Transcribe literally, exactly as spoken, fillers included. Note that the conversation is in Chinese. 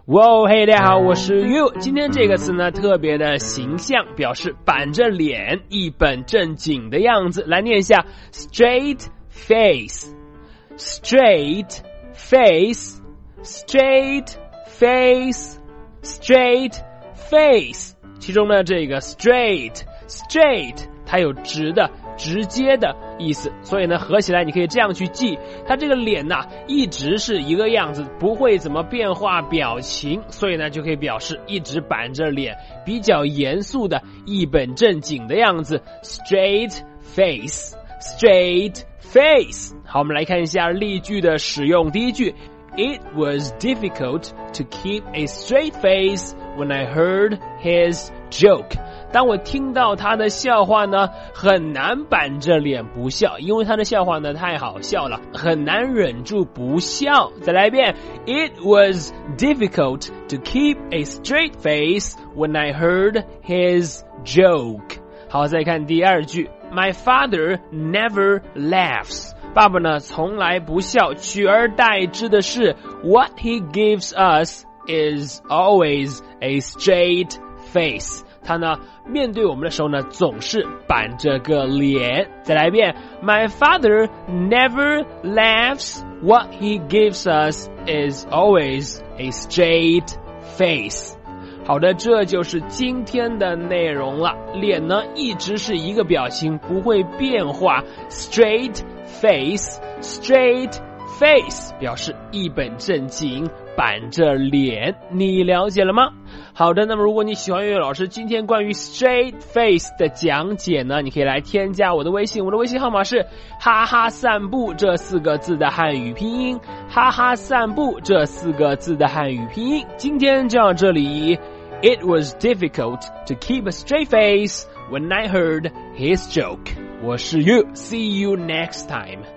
哇，嘿，大家好，我是 You。今天这个词呢，特别的形象，表示板着脸、一本正经的样子。来念一下 ：straight face，straight face，straight face，straight face。其中呢，这个 straight，straight， 它有直的。直接的意思，所以呢合起来你可以这样去记，他这个脸呐、啊、一直是一个样子，不会怎么变化表情，所以呢就可以表示一直板着脸，比较严肃的一本正经的样子。 straight face straight face。 好，我们来看一下例句的使用。第一句， It was difficult to keep a straight face when I heard his joke。当我听到他的笑话呢，很难板着脸不笑，因为他的笑话呢太好笑了，很难忍住不笑。再来一遍， It was difficult to keep a straight face when I heard his joke。 好，再看第二句， My father never laughs。 爸爸呢从来不笑，取而代之的是 What he gives us is always a straight face。他呢面对我们的时候呢总是板着个脸。再来一遍， My father never laughs. What he gives us is always a straight face。 好的，这就是今天的内容了。脸呢一直是一个表情，不会变化。 Straight face Straight face 表示一本正经，板着脸。你了解了吗？好的，那么如果你喜欢粤语老师今天关于 straight face 的讲解呢，你可以来添加我的微信，我的微信号码是哈哈散步这四个字的汉语拼音，哈哈散步这四个字的汉语拼音。今天就到这里。 It was difficult to keep a straight face when I heard his joke。 我是 You， see you next time。